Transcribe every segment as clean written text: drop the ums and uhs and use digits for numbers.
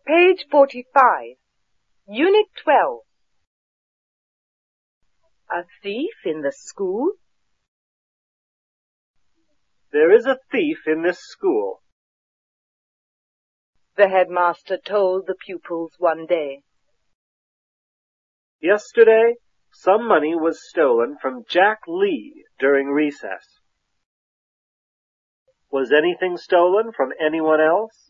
Page 45, Unit 12. A thief in the school? There is a thief in this school, the headmaster told the pupils one day. Yesterday, some money was stolen from Jack Lee during recess. Was anything stolen from anyone else?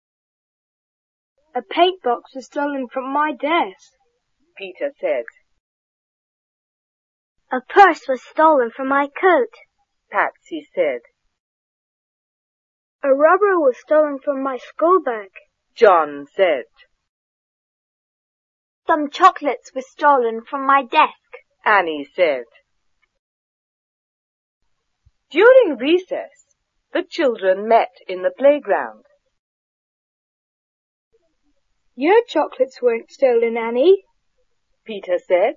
A paint box was stolen from my desk, Peter said. A purse was stolen from my coat, Patsy said. A rubber was stolen from my school bag, John said. Some chocolates were stolen from my desk, Annie said. During recess, the children met in the playground. Your chocolates weren't stolen, Annie, Peter said.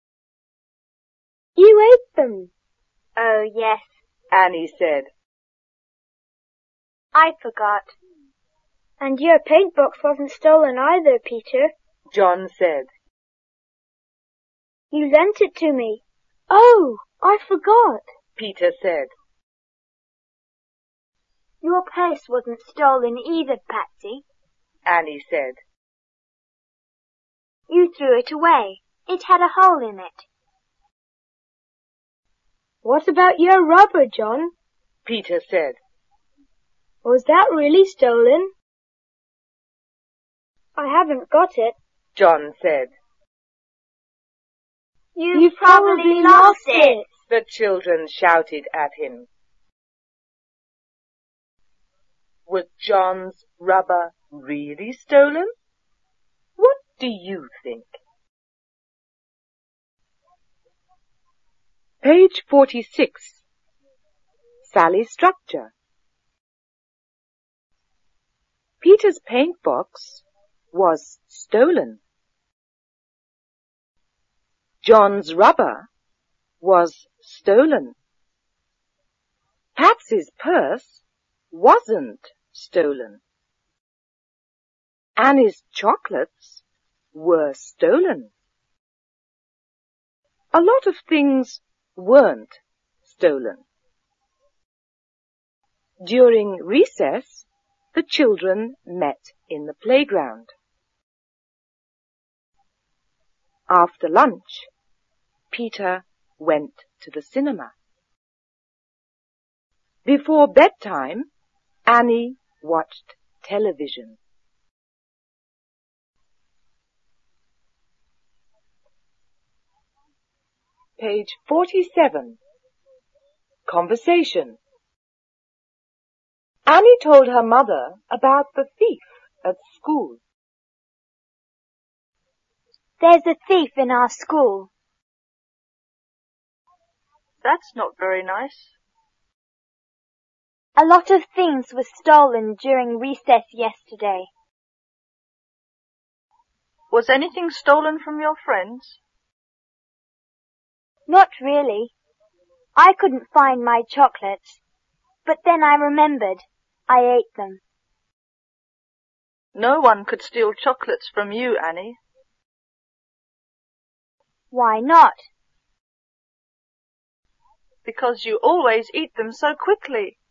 You ate them. Oh, yes, Annie said. I forgot. And your paint box wasn't stolen either, Peter, John said. You lent it to me. Oh, I forgot, Peter said. Your purse wasn't stolen either, Patsy, Annie said. You threw it away. It had a hole in it. What about your rubber, John? Peter said. Was that really stolen? I haven't got it, John said. You probably lost it, the children shouted at him. Was John's rubber really stolen? What do you think? Page 46. Sally's structure. Peter's paint box was stolen. John's rubber was stolen. Patsy's purse wasn't stolen. Annie's chocolates were stolen. A lot of things weren't stolen. During recess, the children met in the playground. After lunch, Peter went to the cinema. Before bedtime, Annie watched television. Page 47. Conversation. Annie told her mother about the thief at school. There's a thief in our school. That's not very nice. A lot of things were stolen during recess yesterday. Was anything stolen from your friends? Not really. I couldn't find my chocolates, but then I remembered. I ate them. No one could steal chocolates from you, Annie. Why not? Because you always eat them so quickly.